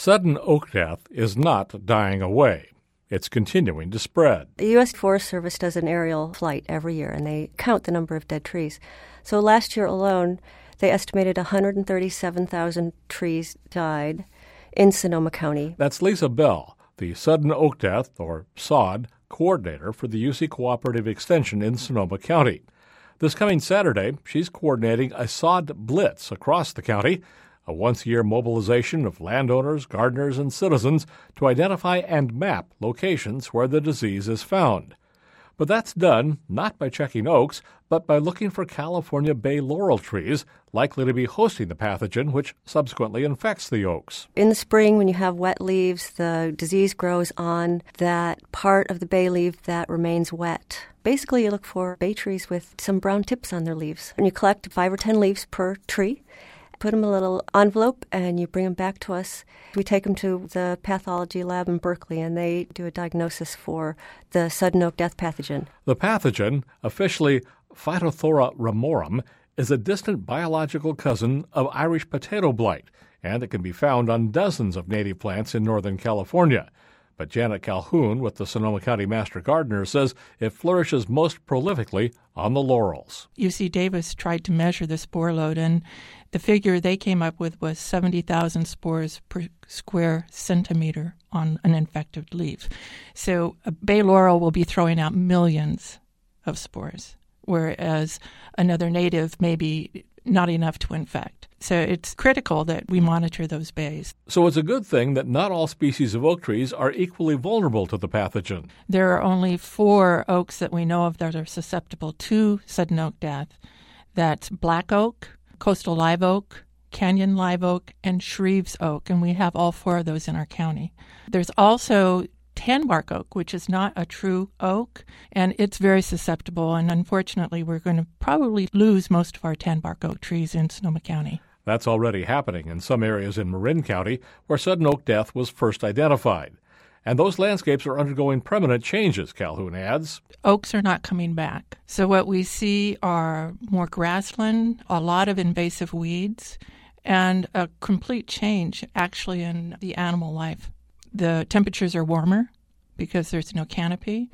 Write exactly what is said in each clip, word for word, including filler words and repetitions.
Sudden oak death is not dying away. It's continuing to spread. The U S Forest Service does an aerial flight every year, and they count the number of dead trees. So last year alone, they estimated one hundred thirty-seven thousand trees died in Sonoma County. That's Lisa Bell, the Sudden Oak Death, or SOD, coordinator for the U C Cooperative Extension in Sonoma County. This coming Saturday, she's coordinating a SOD Blitz across the county, a once-a-year mobilization of landowners, gardeners, and citizens to identify and map locations where the disease is found. But that's done not by checking oaks, but by looking for California bay laurel trees likely to be hosting the pathogen, which subsequently infects the oaks. In the spring, when you have wet leaves, the disease grows on that part of the bay leaf that remains wet. Basically, you look for bay trees with some brown tips on their leaves. And you collect five or ten leaves per tree, put them in a little envelope, and you bring them back to us. We take them to the pathology lab in Berkeley, and they do a diagnosis for the sudden oak death pathogen. The pathogen, officially Phytophthora ramorum, is a distant biological cousin of Irish potato blight, and it can be found on dozens of native plants in Northern California. But Janet Calhoun with the Sonoma County Master Gardener says it flourishes most prolifically on the laurels. U C Davis tried to measure the spore load, and the figure they came up with was seventy thousand spores per square centimeter on an infected leaf. So a bay laurel will be throwing out millions of spores, whereas another native may be not enough to infect. So it's critical that we monitor those bays. So it's a good thing that not all species of oak trees are equally vulnerable to the pathogen. There are only four oaks that we know of that are susceptible to sudden oak death. That's black oak, coastal live oak, canyon live oak, and Shreve's oak, and we have all four of those in our county. There's also tan bark oak, which is not a true oak, and it's very susceptible, and unfortunately we're going to probably lose most of our tan bark oak trees in Sonoma County. That's already happening in some areas in Marin County where sudden oak death was first identified. And those landscapes are undergoing permanent changes, Calhoun adds. Oaks are not coming back. So what we see are more grassland, a lot of invasive weeds, and a complete change actually in the animal life. The temperatures are warmer because there's no canopy.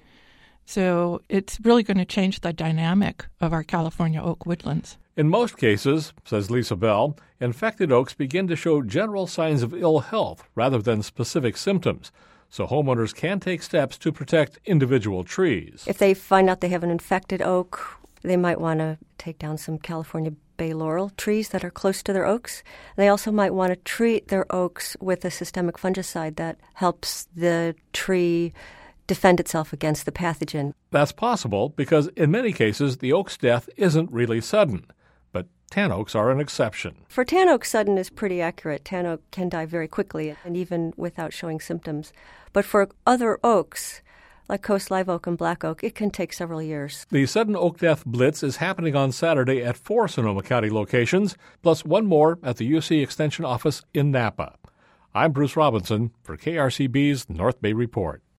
So it's really going to change the dynamic of our California oak woodlands. In most cases, says Lisa Bell, infected oaks begin to show general signs of ill health rather than specific symptoms. So homeowners can take steps to protect individual trees. If they find out they have an infected oak, they might want to take down some California bay laurel trees that are close to their oaks. They also might want to treat their oaks with a systemic fungicide that helps the tree defend itself against the pathogen. That's possible because in many cases the oak's death isn't really sudden. But tan oaks are an exception. For tan oak, sudden is pretty accurate. Tan oak can die very quickly and even without showing symptoms. But for other oaks, like coast live oak and black oak, it can take several years. The Sudden Oak Death Blitz is happening on Saturday at four Sonoma County locations, plus one more at the U C Extension office in Napa. I'm Bruce Robinson for K R C B's North Bay Report.